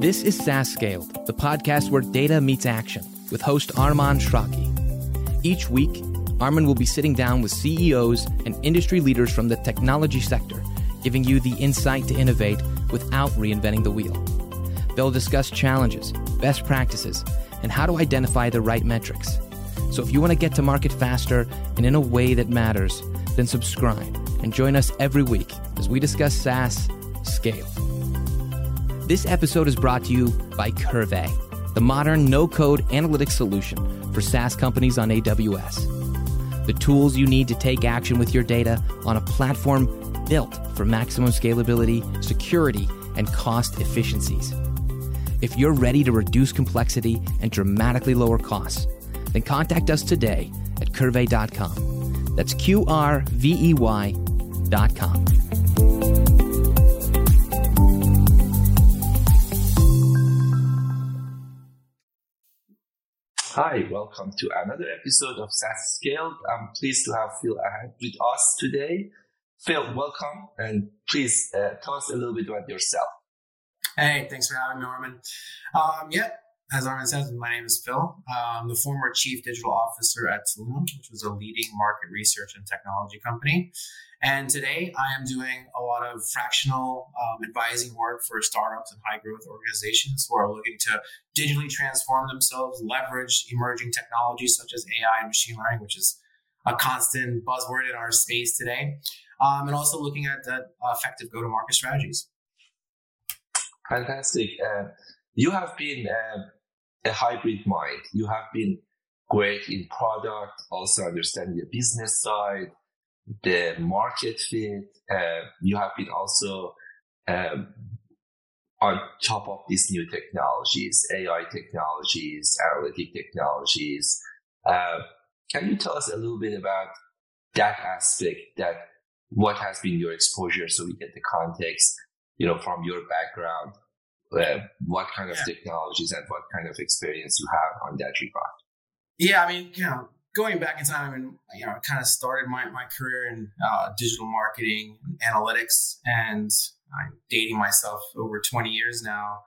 This is SaaS Scaled, the podcast where data meets action, with host Arman Shraki. Each week, Arman will be sitting down with CEOs and industry leaders from the technology sector, giving you the insight to innovate without reinventing the wheel. They'll discuss challenges, best practices, and how to identify the right metrics. So if you want to get to market faster and in a way that matters, then subscribe and join us every week as we discuss SaaS Scaled. This episode is brought to you by Curvey, the modern no-code analytics solution for SaaS companies on AWS. The tools you need to take action with your data on a platform built for maximum scalability, security, and cost efficiencies. If you're ready to reduce complexity and dramatically lower costs, then contact us today at Curvey.com. That's QRVEY.com. Hi, welcome to another episode of SaaS Scaled. I'm pleased to have Phil Ahad with us today. Phil, welcome, and please tell us a little bit about yourself. Hey, thanks for having me, Arman. As Arman says, my name is Phil. I'm the former Chief Digital Officer at Soluna, which was a leading market research and technology company. And today I am doing a lot of fractional advising work for startups and high-growth organizations who are looking to digitally transform themselves, leverage emerging technologies such as AI and machine learning, which is a constant buzzword in our space today, and also looking at effective go-to-market strategies. Fantastic. You have been a hybrid mind. You have been great in product, also understanding the business side, the market fit. You have been also on top of these new technologies, AI technologies, analytic technologies. Can you tell us a little bit about that aspect, that what has been your exposure so we get the context, from your background, what kind of technologies and what kind of experience you have on that regard? Yeah, going back in time, I kind of started my career in digital marketing, analytics, and I'm dating myself over 20 years now.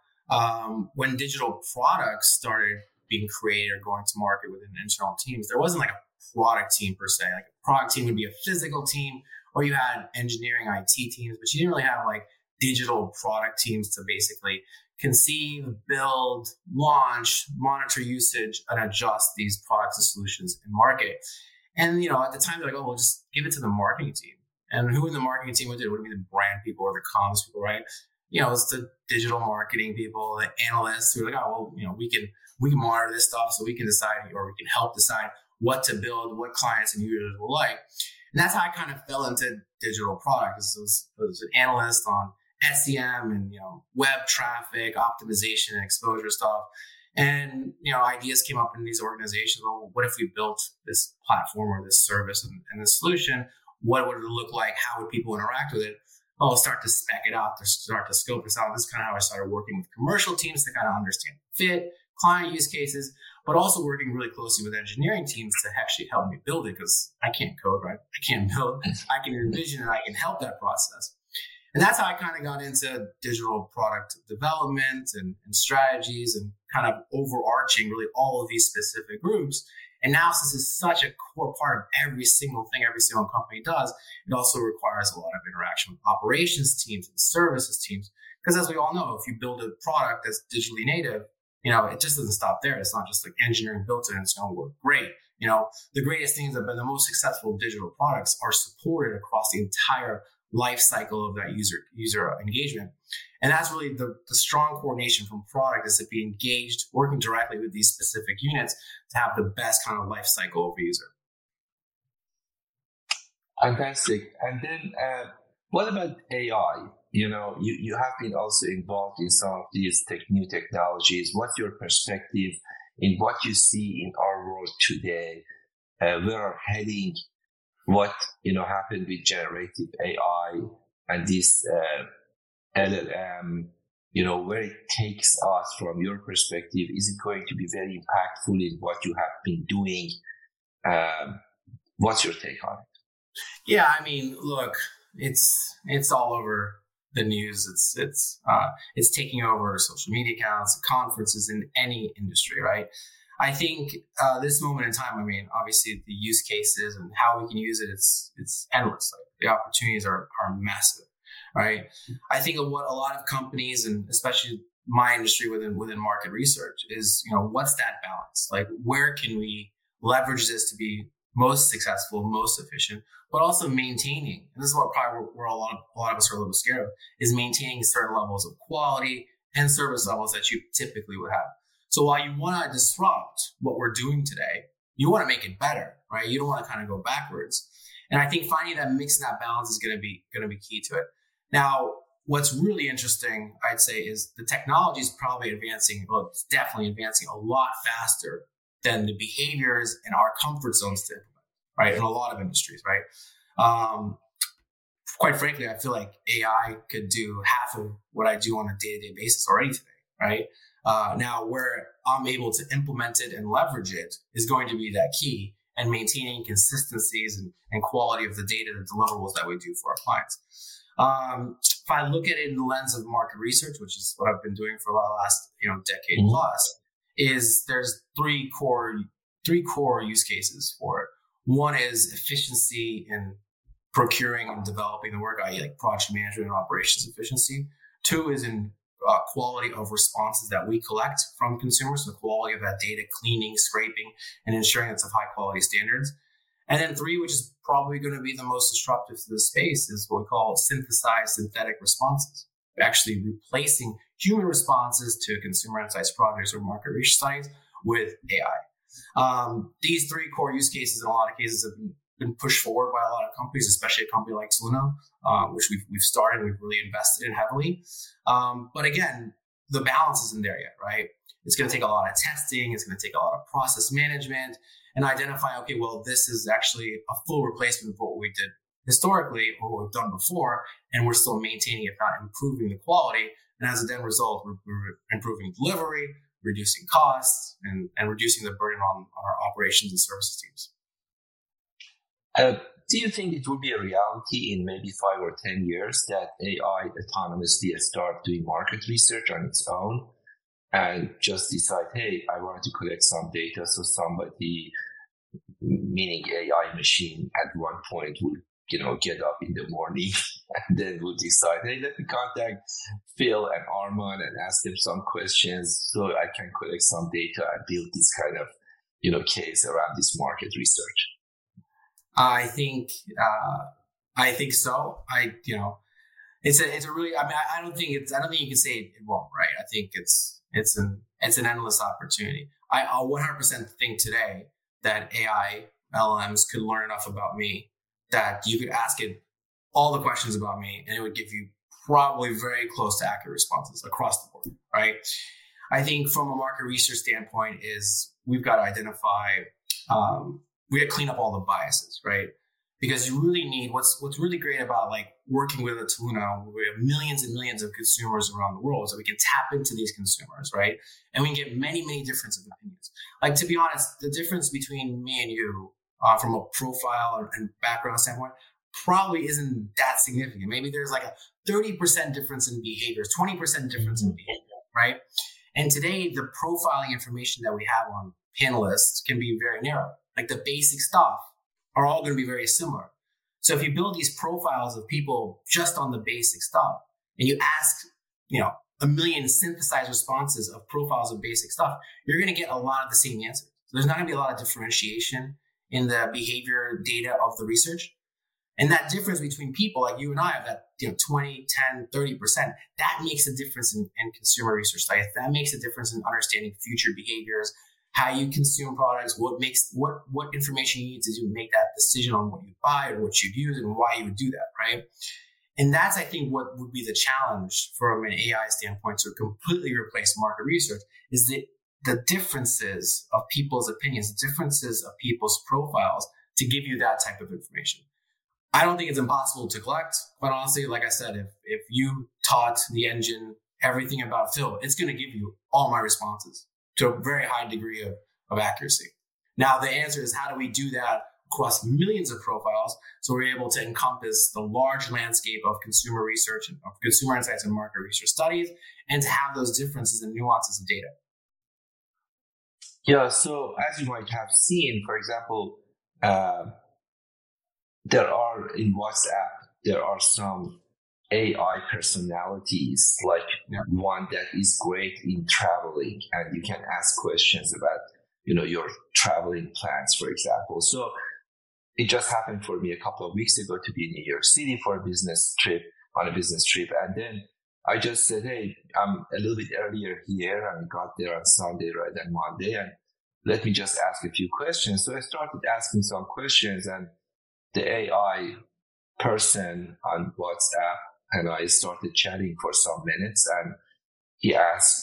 When digital products started being created or going to market within internal teams, there wasn't like a product team per se. Like a product team would be a physical team, or you had engineering IT teams, but you didn't really have like digital product teams to basically conceive, build, launch, monitor usage, and adjust these products and solutions in market. And, at the time, they're like, oh, we'll just give it to the marketing team. And who in the marketing team would do it? Would it be the brand people or the comms people, right? It's the digital marketing people, the analysts who are like, oh, well, we can monitor this stuff so we can decide, or we can help decide what to build, what clients and users will like. And that's how I kind of fell into digital products. I was an analyst on SEM and, web traffic, optimization and exposure stuff. And, ideas came up in these organizations. Well, what if we built this platform or this service and this solution? What would it look like? How would people interact with it? Well, start to spec it out, to start to scope this out. This is kind of how I started working with commercial teams to kind of understand fit, client use cases, but also working really closely with engineering teams to actually help me build it, because I can't code, right? I can't build. I can envision and I can help that process. And that's how I kind of got into digital product development and strategies and kind of overarching really all of these specific groups. And now, since it's such a core part of every single thing every single company does, it also requires a lot of interaction with operations teams and services teams. Because as we all know, if you build a product that's digitally native, it just doesn't stop there. It's not just like engineering built it and it's going to work great. The greatest things that have been the most successful digital products are supported across the entire life cycle of that user engagement. And that's really the strong coordination from product, is to be engaged, working directly with these specific units to have the best kind of life cycle of a user. Fantastic. And then what about AI? You have been also involved in some of these new technologies. What's your perspective in what you see in our world today? Where are heading? What happened with generative AI and this LLM? Where it takes us from your perspective? Is it going to be very impactful in what you have been doing? What's your take on it? Yeah, look, it's all over the news. It's taking over social media accounts, conferences in any industry, right? I think this moment in time, I mean, obviously the use cases and how we can use it, it's endless. Like the opportunities are massive, right? I think of what a lot of companies, and especially my industry within market research, is, what's that balance? Like, where can we leverage this to be most successful, most efficient, but also maintaining, and this is what probably where a lot of us are a little scared of, is maintaining certain levels of quality and service levels that you typically would have. So while you want to disrupt what we're doing today, you want to make it better, right? You don't want to kind of go backwards. And I think finding that mix and that balance is going to be key to it. Now, what's really interesting, I'd say, is the technology is probably advancing. Well, it's definitely advancing a lot faster than the behaviors and our comfort zones to implement, right? In a lot of industries, right? Quite frankly, I feel like AI could do half of what I do on a day-to-day basis already today, right? Now, where I'm able to implement it and leverage it is going to be that key, and maintaining consistencies and quality of the data, the deliverables that we do for our clients. If I look at it in the lens of market research, which is what I've been doing for the last decade plus, is there's three core use cases for it. One is efficiency in procuring and developing the work, i.e. like project management and operations efficiency. Two is in quality of responses that we collect from consumers, the quality of that data, cleaning, scraping, and ensuring it's of high quality standards. And then three, which is probably going to be the most disruptive to the space, is what we call synthesized synthetic responses. Actually replacing human responses to consumer insights projects or market research studies with AI. These three core use cases in a lot of cases have been pushed forward by a lot of companies, especially a company like Toluna, which we've started, we've really invested in heavily. But again, the balance isn't there yet, right? It's going to take a lot of testing. It's going to take a lot of process management and identify, okay, well, this is actually a full replacement of what we did historically or what we've done before, and we're still maintaining, if not improving, the quality. And as a then result, we're improving delivery, reducing costs, and reducing the burden on our operations and services teams. Do you think it will be a reality in maybe 5 or 10 years that AI autonomously start doing market research on its own and just decide, hey, I want to collect some data, so somebody, meaning AI machine, at one point will get up in the morning and then we'll decide, hey, let me contact Phil and Arman and ask them some questions so I can collect some data and build this kind of case around this market research? I think so. It's a really, I don't think you can say it won't, right? I think it's an endless opportunity. I 100% think today that AI LLMs could learn enough about me that you could ask it all the questions about me and it would give you probably very close to accurate responses across the board, right? I think from a market research standpoint is we've got to identify, we got to clean up all the biases, right? Because you really need, what's really great about like working with a Toluna, we have millions and millions of consumers around the world, so we can tap into these consumers, right? And we can get many, many different opinions. Like, to be honest, the difference between me and you from a profile and background standpoint probably isn't that significant. Maybe there's like a 30% difference in behaviors, 20% difference in behavior, right? And today, the profiling information that we have on panelists can be very narrow. Like the basic stuff are all going to be very similar. So if you build these profiles of people just on the basic stuff and you ask, a million synthesized responses of profiles of basic stuff, you're going to get a lot of the same answers. So there's not going to be a lot of differentiation in the behavior data of the research. And that difference between people like you and I, of that 20, 10, 30%, that makes a difference in consumer research studies. That makes a difference in understanding future behaviors, how you consume products, what information you need to do to make that decision on what you buy or what you use and why you would do that, right? And that's, I think, what would be the challenge from an AI standpoint to completely replace market research is the differences of people's opinions, the differences of people's profiles to give you that type of information. I don't think it's impossible to collect, but honestly, like I said, if you taught the engine everything about Phil, it's going to give you all my responses to a very high degree of accuracy. Now, the answer is, how do we do that across millions of profiles. So we're able to encompass the large landscape of consumer research and of consumer insights and market research studies, and to have those differences and nuances of data. Yeah, so as you might have seen, for example, there are in WhatsApp, there are some AI personalities, like one that is great in traveling, and you can ask questions about, your traveling plans, for example. So it just happened for me a couple of weeks ago to be in New York City for a business trip, and then I just said, hey, I'm a little bit earlier here, and got there on Sunday rather than Monday, and let me just ask a few questions. So I started asking some questions, and the AI person on WhatsApp and I started chatting for some minutes, and she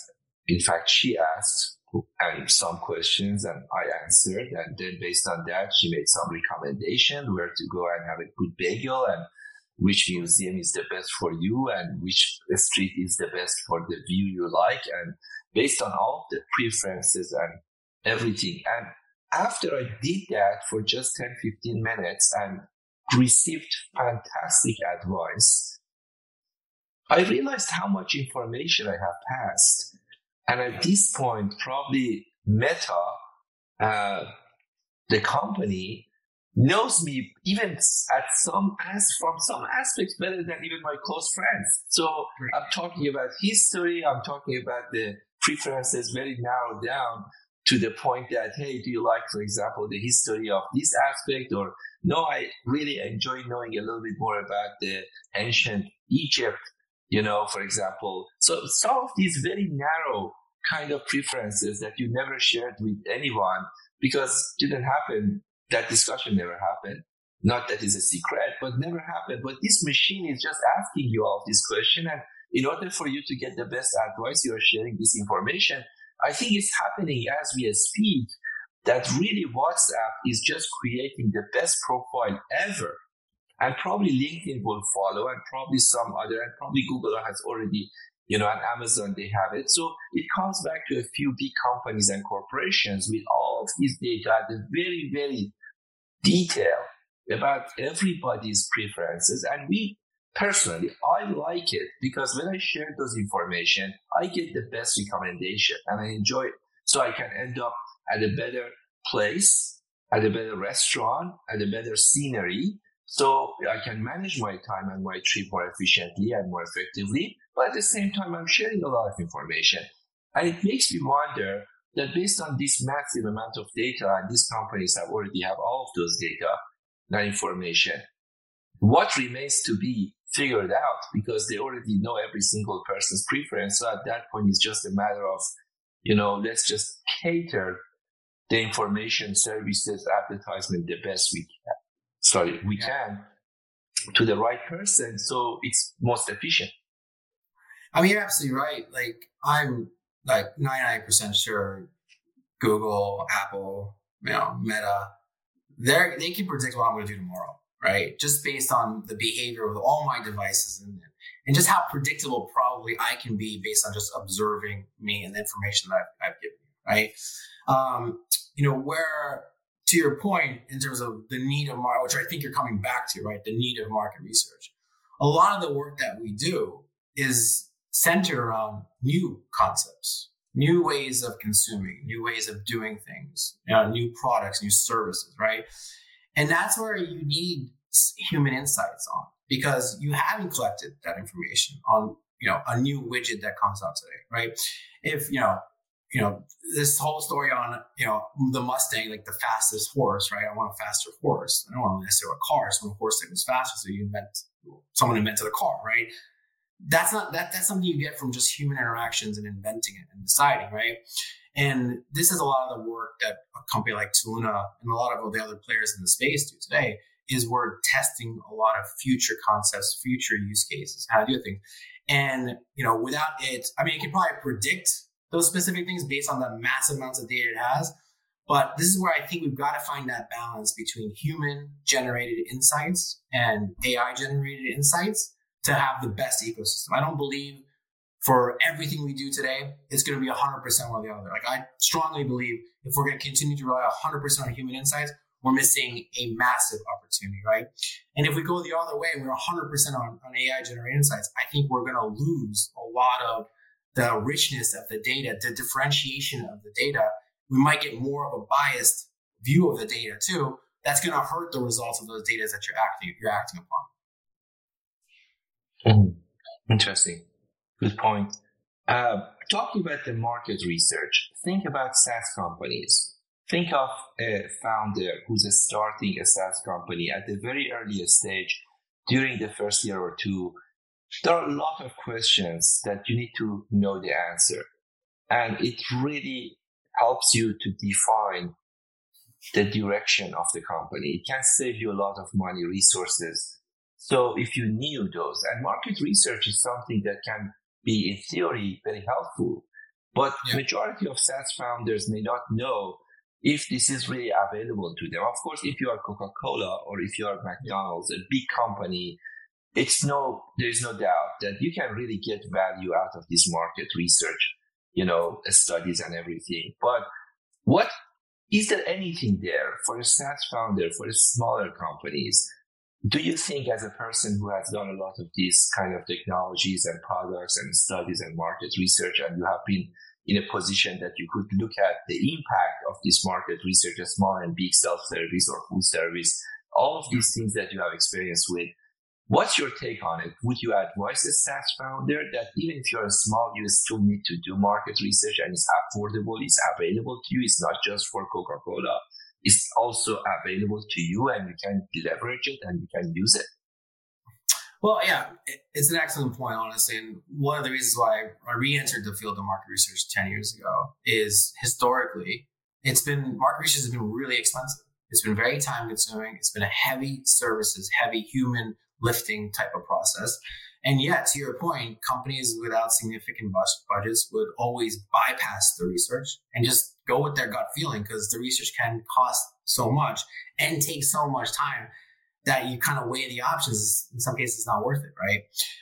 asked and some questions, and I answered, and then based on that, she made some recommendation where to go and have a good bagel, and which museum is the best for you, and which street is the best for the view you like, and based on all the preferences and everything. And after I did that for just 10-15 minutes and received fantastic advice, I realized how much information I have passed. And at this point, probably Meta, the company, knows me even from some aspects better than even my close friends. So I'm talking about history, I'm talking about the preferences very narrowed down to the point that, hey, do you like, for example, the history of this aspect? Or no, I really enjoy knowing a little bit more about the ancient Egypt, for example. So some of these very narrow kind of preferences that you never shared with anyone because it didn't happen, that discussion never happened. Not that is a secret, but never happened. But this machine is just asking you all this question. And in order for you to get the best advice, you are sharing this information. I think it's happening as we speak, that really WhatsApp is just creating the best profile ever. And probably LinkedIn will follow, and probably some other, and probably Google has already, and Amazon, they have it. So it comes back to a few big companies and corporations with all of these data, the very, very detailed about everybody's preferences. And personally, I like it because when I share those information, I get the best recommendation and I enjoy it. So I can end up at a better place, at a better restaurant, at a better scenery. So I can manage my time and my trip more efficiently and more effectively. But at the same time, I'm sharing a lot of information. And it makes me wonder that based on this massive amount of data, and these companies already have all of those data and information, what remains to be figured out, because they already know every single person's preference. So at that point, it's just a matter of, let's just cater the information, services, advertisement the best we can to the right person, so it's most efficient. I mean, you're absolutely right. I'm 99% sure Google, Apple, Meta, they can predict what I'm going to do tomorrow, right? Just based on the behavior of all my devices and just how predictable probably I can be based on just observing me and the information that I've given you, right? Where, to your point, in terms of the need of market, which I think you're coming back to, right? The need of market research. A lot of the work that we do is centered around new concepts, new ways of consuming, new ways of doing things, new products, new services, right? And that's where you need human insights on, because you haven't collected that information on, a new widget that comes out today, right? If, this whole story on, the Mustang, like the fastest horse, right? I want a faster horse. I don't want necessarily a car. So a horse that was faster. So someone invented a car, right? That's something you get from just human interactions and inventing it and deciding, right? And this is a lot of the work that a company like Toluna and a lot of the other players in the space do today, is we're testing a lot of future concepts, future use cases, how to do things. And, without it, it can probably predict those specific things based on the massive amounts of data it has. But this is where I think we've got to find that balance between human-generated insights and AI-generated insights to have the best ecosystem. I don't believe for everything we do today, it's going to be 100% one or the other. I strongly believe if we're going to continue to rely 100% on human insights, we're missing a massive opportunity, right? And if we go the other way and we're 100% on AI generated insights, I think we're going to lose a lot of the richness of the data, the differentiation of the data. We might get more of a biased view of the data too. That's going to hurt the results of those data that you're acting upon. Interesting. Good point. Talking about the market research, think about SaaS companies. Think of a founder who's starting a SaaS company at the very earliest stage during the first year or two. There are a lot of questions that you need to know the answer. And it really helps you to define the direction of the company. It can save you a lot of money, resources. So if you knew those, and market research is something that can be in theory very helpful, but majority of SaaS founders may not know if this is really available to them. Of course, if you are Coca-Cola or if you are McDonald's, a big company, there's no doubt that you can really get value out of this market research, studies and everything. But is there anything there for a SaaS founder, for the smaller companies? Do you think, as a person who has done a lot of these kind of technologies and products and studies and market research, and you have been in a position that you could look at the impact of this market research, as small and big self-service or full service, all of these things that you have experience with, what's your take on it? Would you advise a SaaS founder that even if you're small, you still need to do market research and it's affordable, it's available to you, it's not just for Coca-Cola, it's also available to you and you can leverage it and you can use it? Well, yeah, it's an excellent point, honestly. And one of the reasons why I re-entered the field of market research 10 years ago is historically, market research has been really expensive. It's been very time consuming. It's been a heavy services, heavy human lifting type of process. And yet, to your point, companies without significant budgets would always bypass the research and just go with their gut feeling, because the research can cost so much and take so much time that you kind of weigh the options. In some cases, it's not worth it, right?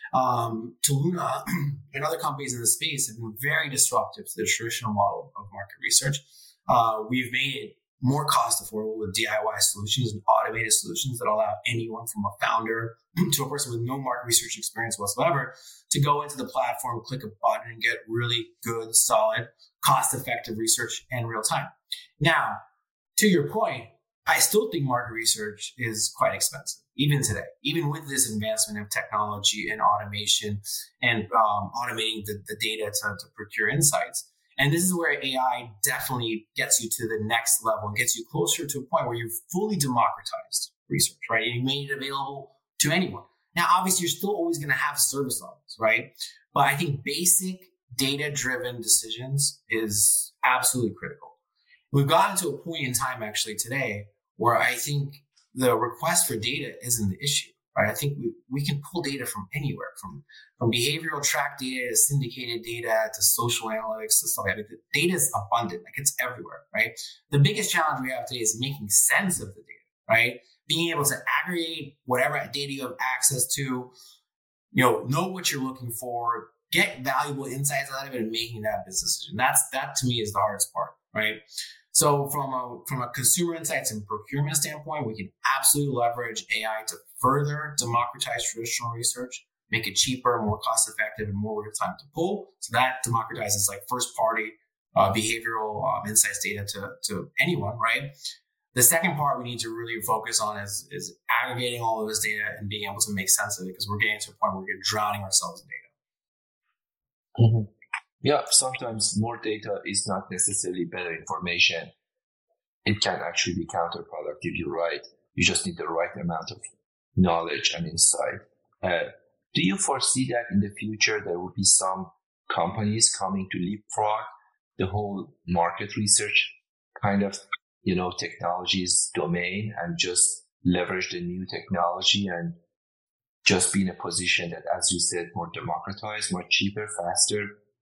Toluna and other companies in the space have been very disruptive to the traditional model of market research. We've made it more cost affordable with DIY solutions and automated solutions that allow anyone from a founder to a person with no market research experience whatsoever to go into the platform, click a button, and get really good, solid, cost-effective research in real time. Now, to your point, I still think market research is quite expensive, even today, even with this advancement of technology and automation and automating the data to procure insights. And this is where AI definitely gets you to the next level and gets you closer to a point where you've fully democratized research, right? And you made it available to anyone. Now, obviously, you're still always going to have service levels, right? But I think basic data-driven decisions is absolutely critical. We've gotten to a point in time actually today where I think the request for data isn't the issue, right? I think we can pull data from anywhere, from behavioral track data to syndicated data to social analytics to stuff like that. The data is abundant, like it's everywhere, right? The biggest challenge we have today is making sense of the data, right? Being able to aggregate whatever data you have access to, know what you're looking for, get valuable insights out of it, and making that business decision. That to me is the hardest part, right? So from a consumer insights and procurement standpoint, we can absolutely leverage AI to further democratize traditional research, make it cheaper, more cost effective, and more real time to pull. So that democratizes like first party behavioral insights data to anyone, right? The second part we need to really focus on is aggregating all of this data and being able to make sense of it, because we're getting to a point where we're drowning ourselves in data. Mm-hmm. Yeah, sometimes more data is not necessarily better information. It can actually be counterproductive. You're right. You just need the right amount of knowledge and insight. Do you foresee that in the future there will be some companies coming to leapfrog the whole market research kind of, technologies domain and just leverage the new technology and just be in a position that, as you said, more democratized, more cheaper, faster?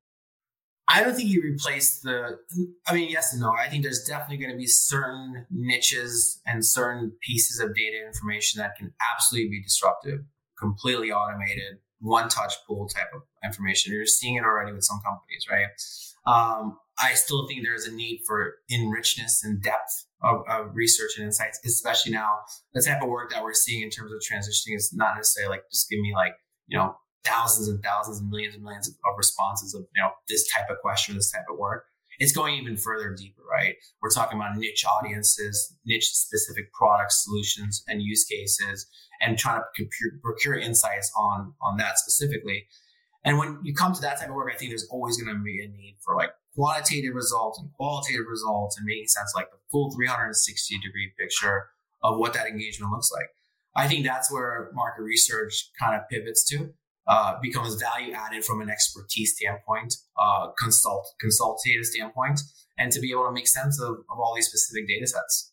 I don't think you replace yes and no. I think there's definitely going to be certain niches and certain pieces of data information that can absolutely be disruptive, completely automated, one-touch pool type of information. You're seeing it already with some companies, right? I still think there's a need for richness and depth of research and insights, especially now. The type of work that we're seeing in terms of transitioning is not necessarily like just give me like, thousands and thousands and millions of responses of, this type of question, this type of work. It's going even further deeper, right? We're talking about niche audiences, niche specific products, solutions, and use cases, and trying to procure insights on that specifically. And when you come to that type of work, I think there's always going to be a need for like quantitative results and qualitative results and making sense like the full 360-degree picture of what that engagement looks like. I think that's where market research kind of pivots to, becomes value added from an expertise standpoint, consultative standpoint, and to be able to make sense of all these specific data sets.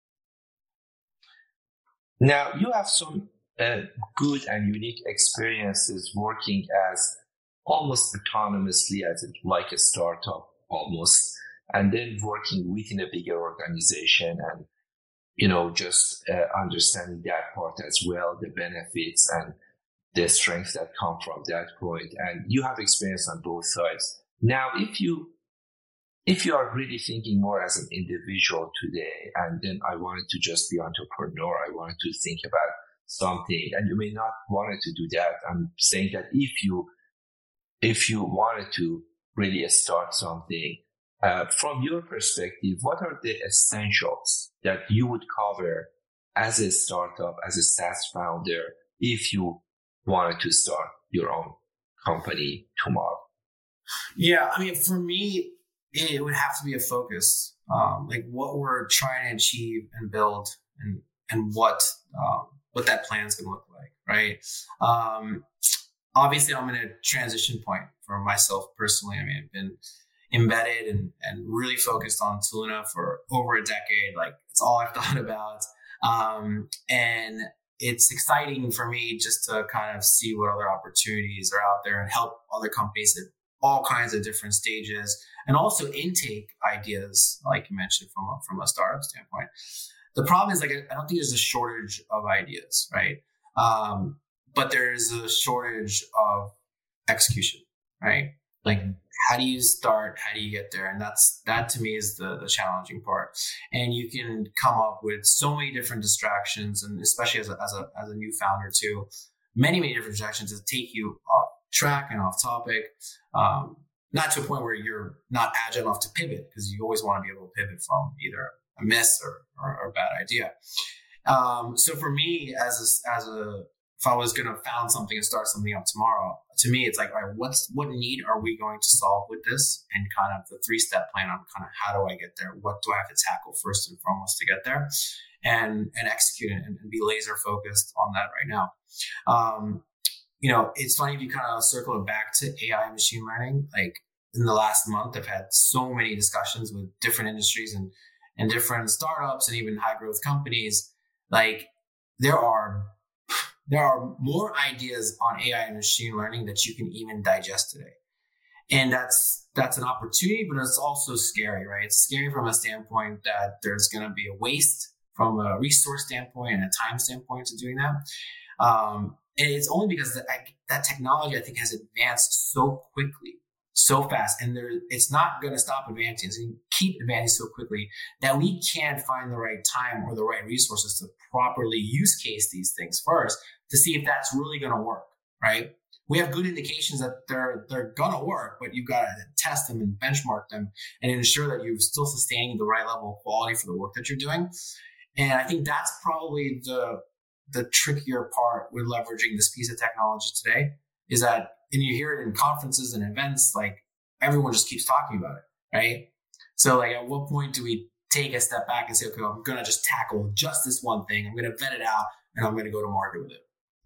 Now, you have some good and unique experiences working as almost autonomously like a startup almost, and then working within a bigger organization and, just understanding that part as well, the benefits and the strengths that come from that point. And you have experience on both sides. Now, if you are really thinking more as an individual today, and then I wanted to just be entrepreneur, I wanted to think about something, and you may not wanted to do that. I'm saying that if you wanted to really start something, from your perspective, what are the essentials that you would cover as a startup, as a SaaS founder, if you wanted to start your own company tomorrow? Yeah, I mean, for me, it would have to be a focus, like what we're trying to achieve and build, and what that plan is going to look like, right? Obviously, I'm in a transition point for myself personally. I mean, I've been embedded and really focused on Soluna for over a decade. Like, it's all I've thought about. And it's exciting for me just to kind of see what other opportunities are out there and help other companies at all kinds of different stages, and also intake ideas, like you mentioned, from a startup standpoint. The problem is, like, I don't think there's a shortage of ideas, right? But there's a shortage of execution, right? Like, how do you start? How do you get there? And that to me is the challenging part. And you can come up with so many different distractions, and especially as a new founder too, many different distractions that take you off track and off topic. Not to a point where you're not agile enough to pivot, because you always want to be able to pivot from either a miss or a bad idea. So for me, if I was going to found something and start something up tomorrow, to me, it's like, all right, what need are we going to solve with this? And kind of the 3-step plan on kind of how do I get there? What do I have to tackle first and foremost to get there? And execute it and be laser focused on that right now. It's funny if you kind of circle it back to AI and machine learning. Like, in the last month, I've had so many discussions with different industries and different startups and even high growth companies. Like, there are more ideas on AI and machine learning that you can even digest today. And that's an opportunity, but it's also scary, right? It's scary from a standpoint that there's going to be a waste from a resource standpoint and a time standpoint to doing that. And it's only because that technology, I think, has advanced so quickly, so fast, and it's not going to stop advancing. It's going to keep advancing so quickly that we can't find the right time or the right resources to properly use case these things first to see if that's really going to work, right? We have good indications that they're going to work, but you've got to test them and benchmark them and ensure that you're still sustaining the right level of quality for the work that you're doing. And I think that's probably the trickier part with leveraging this piece of technology today, is that, and you hear it in conferences and events, like, everyone just keeps talking about it, right? So, like, at what point do we take a step back and say, okay, well, I'm going to just tackle just this one thing. I'm going to vet it out and I'm going to go to market with it.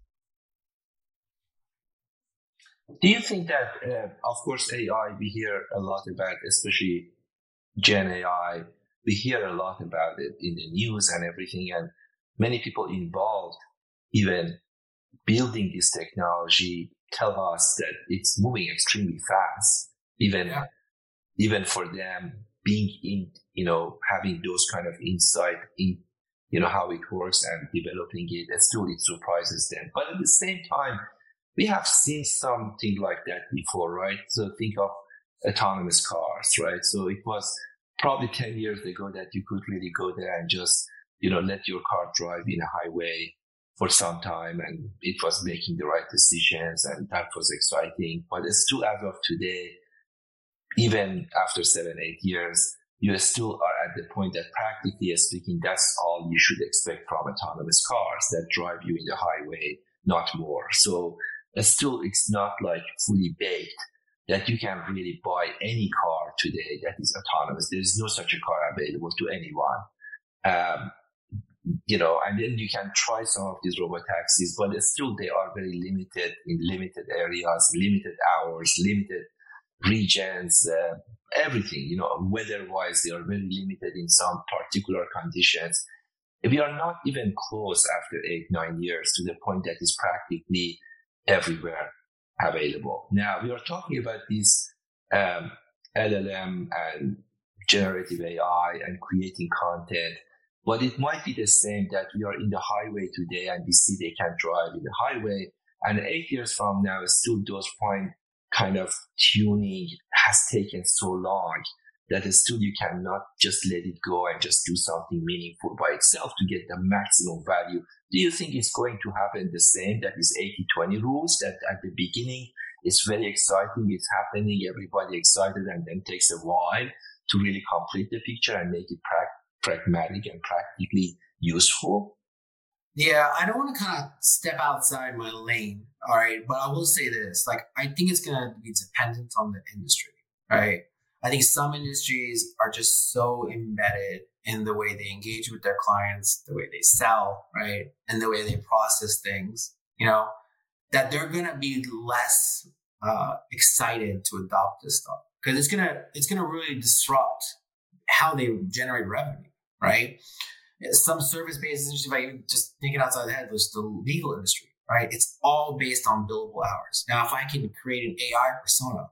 Do you think that, of course, AI, we hear a lot about, especially Gen AI, we hear a lot about it in the news and everything, and many people involved, even building this technology, tell us that it's moving extremely fast, even for them being in, having those kind of insight in, how it works and developing it, and still it surprises them. But at the same time, we have seen something like that before, right? So think of autonomous cars, right? So it was probably 10 years ago that you could really go there and just, let your car drive in a highway for some time, and it was making the right decisions, and that was exciting. But it's still, as of today, even after 7-8 years, you still are at the point that, practically speaking, that's all you should expect from autonomous cars that drive you in the highway, not more. So it's not like fully baked that you can really buy any car today that is autonomous. There is no such a car available to anyone. And then you can try some of these robotaxis, but still they are very limited in limited areas, limited hours, limited regions, everything, weather-wise, they are very limited in some particular conditions. We are not even close after 8-9 years to the point that is practically everywhere available. Now, we are talking about this LLM and generative AI and creating content, but it might be the same that we are in the highway today and we see they can drive in the highway, and 8 years from now, still those fine kind of tuning has taken so long that still you cannot just let it go and just do something meaningful by itself to get the maximum value. Do you think it's going to happen the same, that is 80-20 rules, that at the beginning it's very exciting, it's happening, everybody excited, and then takes a while to really complete the picture and make it pragmatic and practically useful? Yeah, I don't want to kind of step outside my lane, all right? But I will say this, I think it's going to be dependent on the industry, right? I think some industries are just so embedded in the way they engage with their clients, the way they sell, right? And the way they process things, that they're going to be less excited to adopt this stuff, because it's going to really disrupt how they generate revenue, right? Some service-based industry, like just thinking outside the head, there's the legal industry, right? It's all based on billable hours. Now, if I can create an AI persona,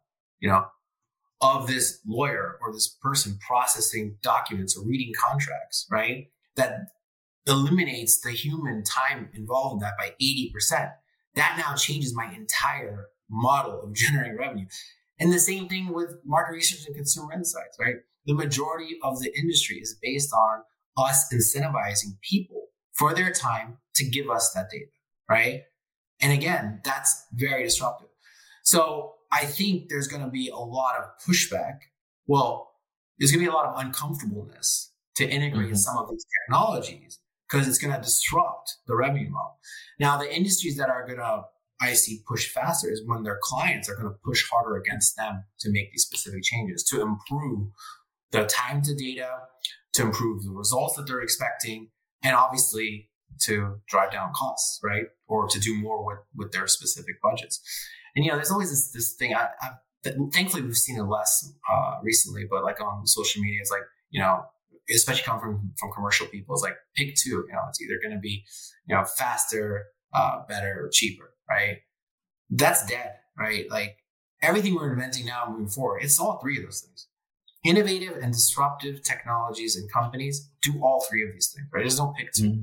of this lawyer or this person processing documents or reading contracts, right, that eliminates the human time involved in that by 80%, that now changes my entire model of generating revenue. And the same thing with market research and consumer insights, right? The majority of the industry is based on us incentivizing people for their time to give us that data, right? And again, that's very disruptive. So I think there's going to be a lot of pushback. Well, there's going to be a lot of uncomfortableness to integrate some of these technologies, because it's going to disrupt the revenue model. Now, the industries that are going to, I see, push faster is when their clients are going to push harder against them to make these specific changes, to improve the time to data, to improve the results that they're expecting, and obviously to drive down costs, right? Or to do more with their specific budgets. And, there's always this thing, thankfully we've seen it less recently, but on social media, it's especially coming from commercial people, it's pick two, it's either going to be, faster, better, or cheaper, right? That's dead, right? Everything we're inventing now moving forward, it's all three of those things. Innovative and disruptive technologies and companies do all three of these things, right? There's no pick two,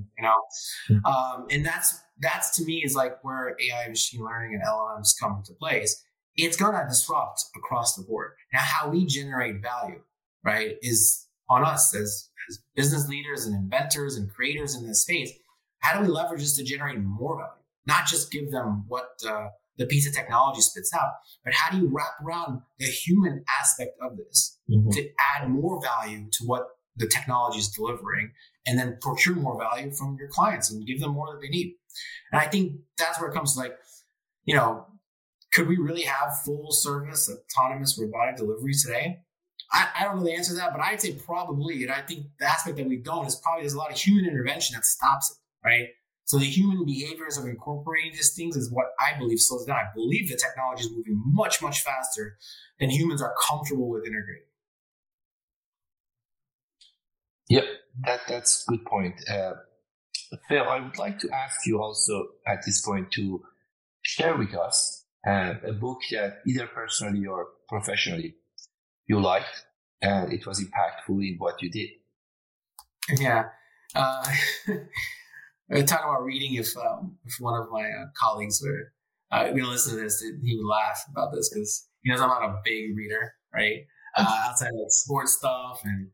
and that's to me is where AI, machine learning, and LLMs come into place. It's going to disrupt across the board. Now, how we generate value, right, is on us as business leaders and inventors and creators in this space. How do we leverage this to generate more value? Not just give them what the piece of technology spits out, but how do you wrap around the human aspect of this to add more value to what the technology is delivering, and then procure more value from your clients and give them more that they need? And I think that's where it comes to could we really have full service autonomous robotic delivery today? I don't know the answer to that, but I'd say probably. And I think the aspect that we don't is probably there's a lot of human intervention that stops it, right? So the human behaviors of incorporating these things is what I believe slows down. I believe the technology is moving much, much faster than humans are comfortable with integrating. Yep, that's a good point. Phil, I would like to ask you also at this point to share with us a book that either personally or professionally you liked and it was impactful in what you did. Yeah. I talk about reading. If one of my colleagues were going to listen to this, he would laugh about this because he knows I'm not a big reader, right? Outside of like sports stuff. And,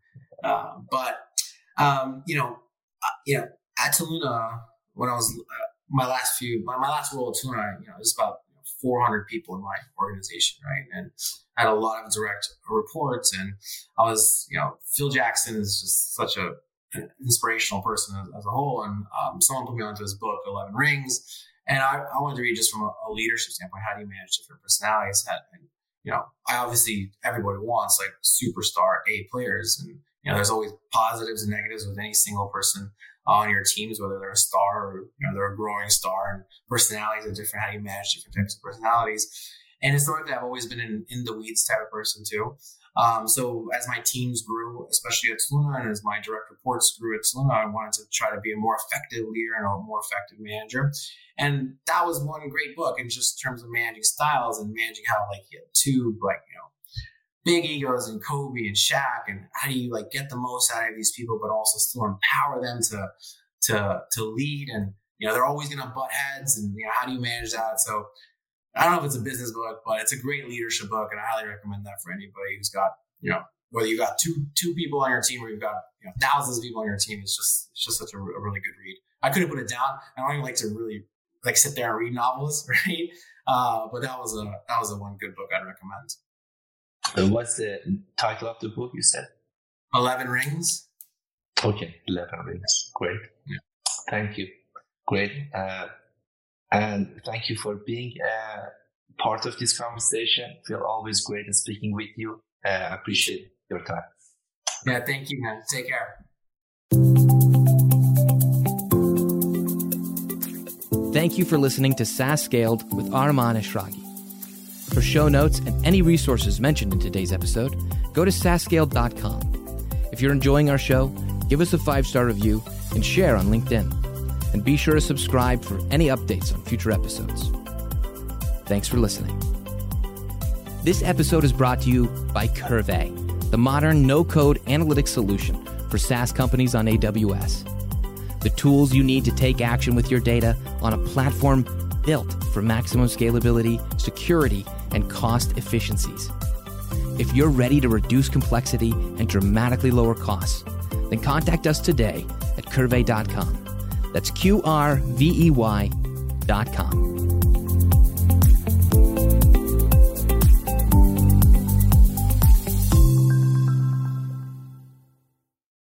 at Toluna, when I was, my last role at Toluna, it was about 400 people in my organization, right? And I had a lot of direct reports, and I was, Phil Jackson is just such an inspirational person as a whole. And someone put me onto his book, 11 Rings. And I wanted to read just from a leadership standpoint, how do you manage different personalities? I obviously, everybody wants like superstar A players, and, there's always positives and negatives with any single person on your teams, whether they're a star or, they're a growing star, and personalities are different. How do you manage different types of personalities? And historically, I've always been in the weeds type of person too. So as my teams grew, especially at Toluna, and as my direct reports grew at Toluna, I wanted to try to be a more effective leader and a more effective manager. And that was one great book in just terms of managing styles and managing how you had two big egos and Kobe and Shaq, and how do you get the most out of these people, but also still empower them to lead. And they're always going to butt heads, and how do you manage that? So I don't know if it's a business book, but it's a great leadership book, and I highly recommend that for anybody who's got whether you've got two people on your team or you've got thousands of people on your team. It's just such a really good read. I couldn't put it down. I don't even like to really sit there and read novels, right? But that was a one good book I'd recommend. And what's the title of the book you said? 11 Rings. Okay, 11 Rings. Great. Yeah. Thank you. Great. And thank you for being part of this conversation. I feel always great speaking with you. I appreciate your time. Yeah, thank you, man. Take care. Thank you for listening to SaaS Scaled with Arman Eshraghi. For show notes and any resources mentioned in today's episode, go to SaaSscaled.com. If you're enjoying our show, give us a 5-star review and share on LinkedIn. And be sure to subscribe for any updates on future episodes. Thanks for listening. This episode is brought to you by Curve, the modern no-code analytics solution for SaaS companies on AWS. The tools you need to take action with your data on a platform built for maximum scalability, security, and cost efficiencies. If you're ready to reduce complexity and dramatically lower costs, then contact us today at Curve.com. That's QRVEY.com.